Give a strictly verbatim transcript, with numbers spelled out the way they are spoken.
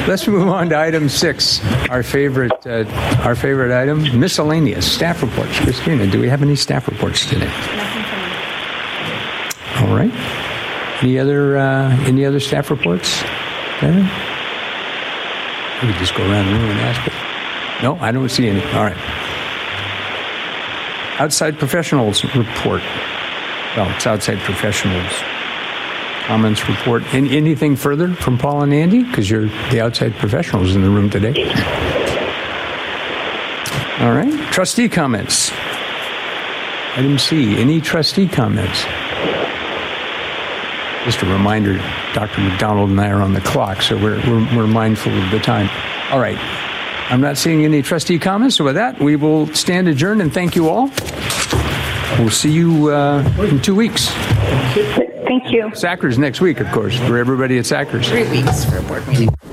let's move on to item six, our favorite, uh, our favorite item, miscellaneous staff reports. Christina, do we have any staff reports today? Nothing for me. All right. Any other, uh, any other staff reports? Kevin? We could just go around the room and ask. But no, I don't see any. All right. Outside professionals report. Well, it's outside professionals. Comments report. Any, anything further from Paul and Andy? Because you're the outside professionals in the room today. All right. Trustee comments. Item C. Any trustee comments? Just a reminder, Doctor McDonald and I are on the clock, so we're, we're, we're mindful of the time. All right. I'm not seeing any trustee comments, so with that, we will stand adjourned and thank you all. We'll see you uh, in two weeks. Thank you. Sackers next week, of course, for everybody at Sackers. Three weeks for a board meeting.